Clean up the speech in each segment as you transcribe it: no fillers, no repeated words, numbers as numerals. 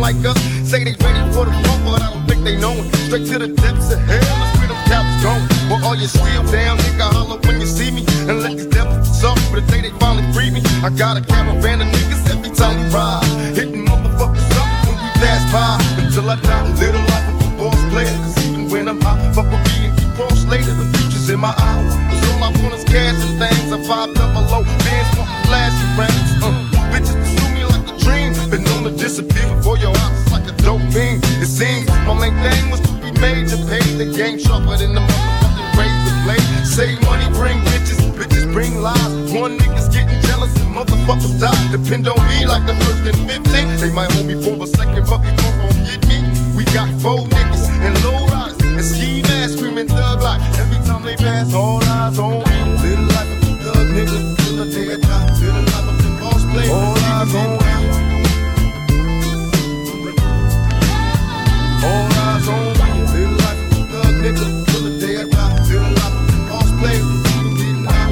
like us. Say they ready for the bump, but I don't think they know it. Straight to the depths of hell, that's where them cowards going. Well, all you still down, nigga, holler when you see me. And let these devils suffer for the day they finally free me. I got a caravan of niggas every time we ride, hitting motherfuckers up when we pass by. Until I die, little life of a boss player. Cause even when I'm high, fuck with me and keep cross later. The future's in my eyes. Cause all I want is cash and things. I 5 double low, bands want flashy rings. Bitches pursue me like a dream. Been known to disappear before your eyes, it's like a dope fiend. It seems my main thing was to be major, pay the game sharper than the motherfucking razor blade. Save money, bring bitches, bitches bring lies. One nigga's getting jealous and motherfuckers die. Depend on me like the first and 15. They might hold me for a second, but before gon' get me. We got 4 niggas and low riders and ski masks screaming thug life. Every time they pass, all eyes on me. Little life of a thug nigga, till the day I die. Little life of a boss player, all eyes on me. All eyes on me. Little life of a thug nigga, till the day I die. Little life of a boss player, getting high.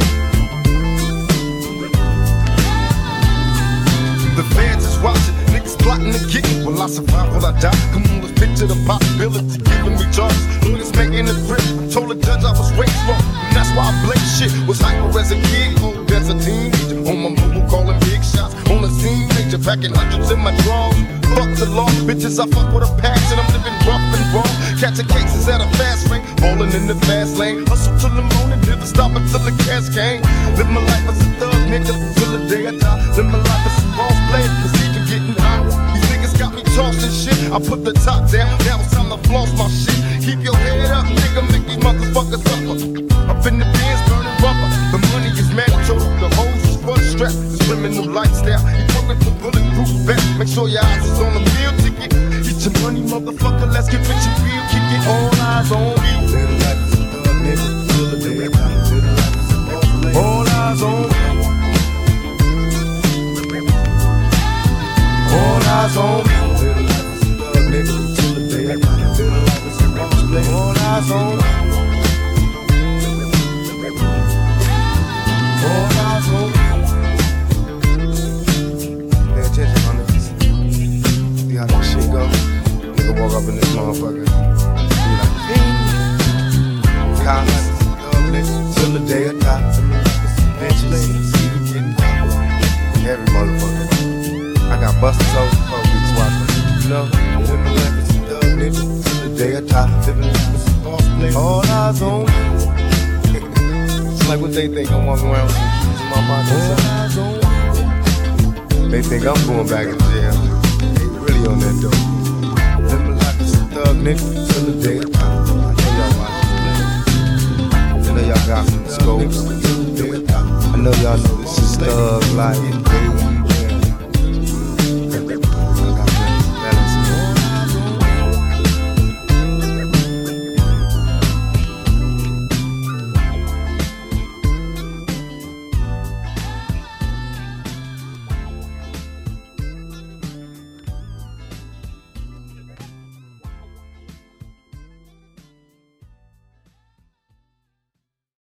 The feds is watching, niggas plotting to get me. Will I survive? Will I die? Come on, let's picture the possibility giving me charges. Lawyers making the grip. Told the judge I was raised wrong, and that's why I blame shit. Was hyper as a kid, old as a teenager. On my mobile calling big shots. On the scene, major packing hundreds in my drawers. Fuck the law, bitches, I fuck with a passion. I'm living rough and raw. Catching cases at a fast rate. Falling in the fast lane. Hustle till the morning, never stop until the cash came. Live my life as a thug nigga till the day I die. Live my life as a boss player, cause even getting high. These niggas got me tossing shit. I put the top down, now it's time to floss my shit. Keep your head up, nigga, make these motherfuckers suffer. Up in the bins, burning rubber. The money is mandatory, the hoes is for the strap. This criminal lifestyle, you working for bulletproof vest. Make sure your eyes is on the meal ticket. Get your money, motherfucker, let's get rich and real. Keep it all eyes on me. Little life is a thug nigga, till the day I die. Little life is a boss player. All eyes on me. All eyes on me. Little life is a thug nigga, till the day I die. Little life is a boss player. All eyes on me. All eyes on me. Pay attention, my niggas. See how that shit go? Nigga walk up in this motherfucker. Be like, cops, thug nigga, till the day I die. Bitches, see you getting hot. Every motherfucker. I got busters over the police watching. You know, living life as a thug nigga till the day I die. Living life as a boss player. All eyes on me. It's like what they think I'm walking around with keys in my pocket. All eyes on me. They think I'm going back in jail. They really on that dope. Living life as a thug nigga till the day I die. I know y'all watching. I know y'all got some scopes. I know y'all know this is thug life.